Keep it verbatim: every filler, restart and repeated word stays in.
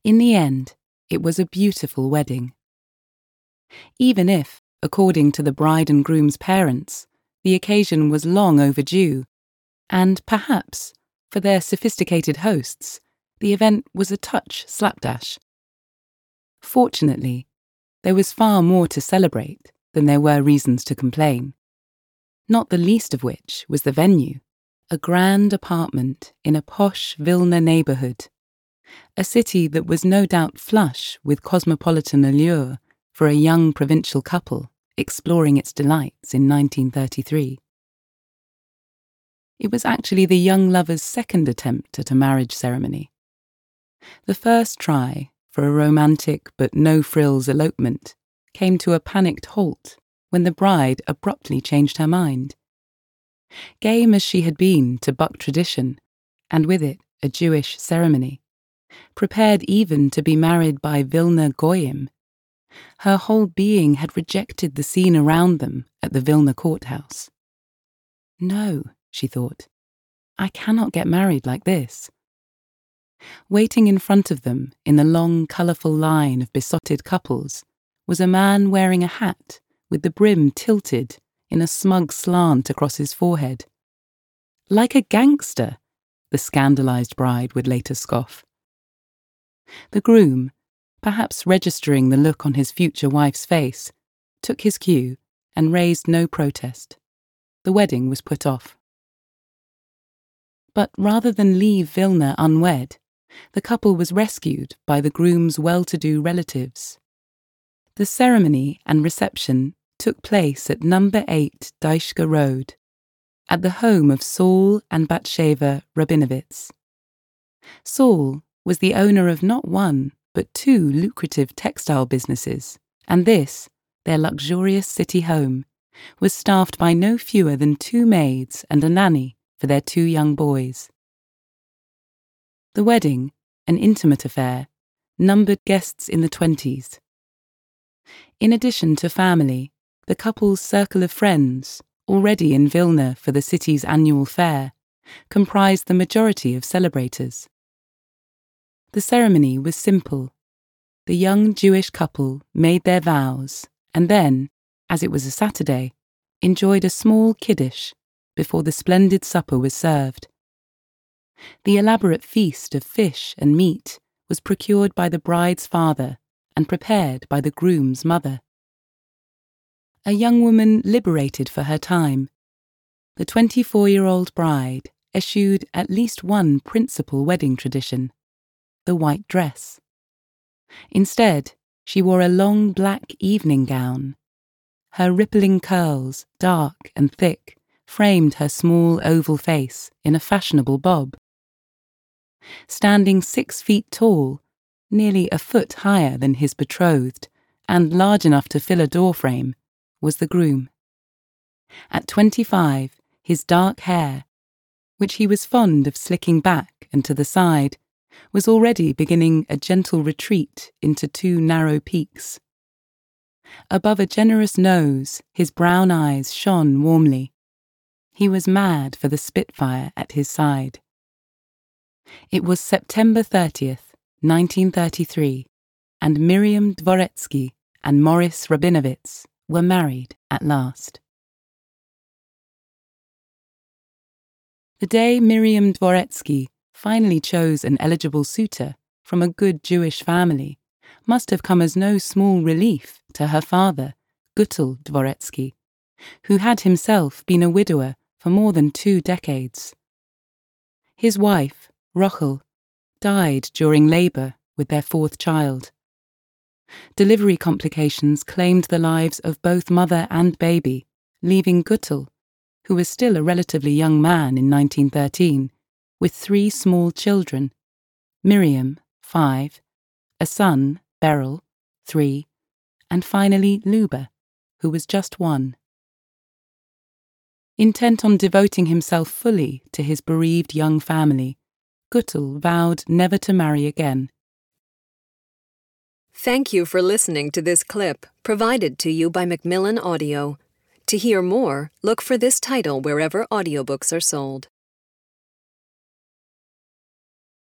In the end, it was a beautiful wedding. Even if, according to the bride and groom's parents, the occasion was long overdue, and perhaps, for their sophisticated hosts, the event was a touch slapdash. Fortunately, there was far more to celebrate than there were reasons to complain, not the least of which was the venue, a grand apartment in a posh Vilna neighbourhood, a city that was no doubt flush with cosmopolitan allure for a young provincial couple exploring its delights in nineteen thirty-three. It was actually the young lovers' second attempt at a marriage ceremony. The first try for a romantic but no-frills elopement came to a panicked halt when the bride abruptly changed her mind. Game as she had been to buck tradition, and with it a Jewish ceremony, prepared even to be married by Vilna Goyim, her whole being had rejected the scene around them at the Vilna courthouse. No, she thought, I cannot get married like this. Waiting in front of them in the long, colourful line of besotted couples was a man wearing a hat with the brim tilted in a smug slant across his forehead. Like a gangster, the scandalised bride would later scoff. The groom, perhaps registering the look on his future wife's face, took his cue and raised no protest. The wedding was put off. But rather than leave Vilna unwed, the couple was rescued by the groom's well-to-do relatives. The ceremony and reception took place at number eight Daishka Road, at the home of Saul and Batsheva Rabinovitz. Saul was the owner of not one, but two lucrative textile businesses, and this, their luxurious city home, was staffed by no fewer than two maids and a nanny for their two young boys. The wedding, an intimate affair, numbered guests in the twenties. In addition to family, the couple's circle of friends, already in Vilna for the city's annual fair, comprised the majority of celebrators. The ceremony was simple. The young Jewish couple made their vows and then, as it was a Saturday, enjoyed a small kiddush before the splendid supper was served. The elaborate feast of fish and meat was procured by the bride's father and prepared by the groom's mother. A young woman liberated for her time, the twenty-four-year-old bride eschewed at least one principal wedding tradition, the white dress. Instead, she wore a long black evening gown. Her rippling curls, dark and thick, framed her small oval face in a fashionable bob. Standing six feet tall, nearly a foot higher than his betrothed, and large enough to fill a doorframe, was the groom. At twenty-five, his dark hair, which he was fond of slicking back and to the side, was already beginning a gentle retreat into two narrow peaks. Above a generous nose, his brown eyes shone warmly. He was mad for the Spitfire at his side. It was September thirtieth, nineteen thirty-three, and Miriam Dvoretsky and Morris Rabinovitz were married at last. The day Miriam Dvoretsky finally chose an eligible suitor from a good Jewish family must have come as no small relief to her father, Gutel Dvoretsky, who had himself been a widower for more than two decades. His wife, Rochel, died during labour with their fourth child. Delivery complications claimed the lives of both mother and baby, leaving Gutel, who was still a relatively young man in nineteen thirteen, with three small children, Miriam, five, a son, Beryl, three, and finally Luba, who was just one. Intent on devoting himself fully to his bereaved young family, Gutel vowed never to marry again. Thank you for listening to this clip provided to you by Macmillan Audio. To hear more, look for this title wherever audiobooks are sold.